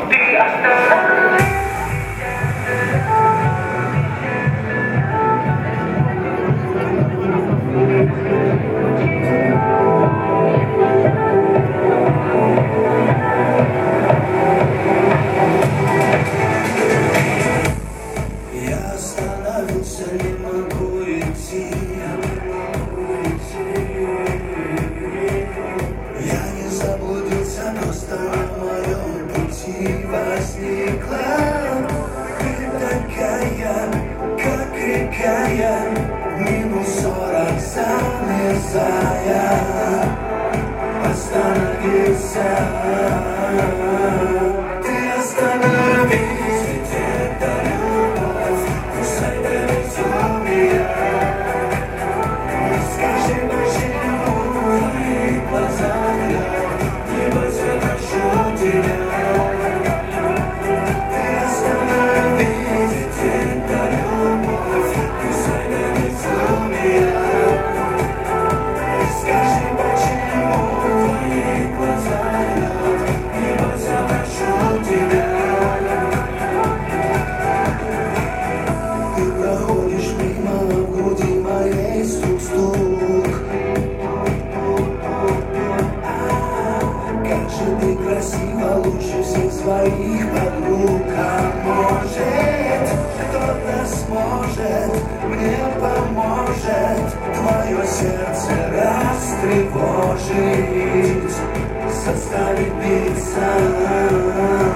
Я остановился, не могу идти. Я не заблудился, просто на моем пути возникла. Ты такая, как река, я -40 замерзая. Остановился. Ты остановись, ведь это любовь. Пускай довезет меня. Скажи, почему в твоих глазах я не возвращу тебя. Ты остановись, ведь это любовь. Пускай довезет меня. Скажи, почему в твоих глазах я не возвращу тебя. Ты проходишь мимо, в груди моей стук-стук. Как же ты красива, лучше всех своих подруг. А может, кто-то сможет, мне поможет твое сердце растревожить, заставить биться.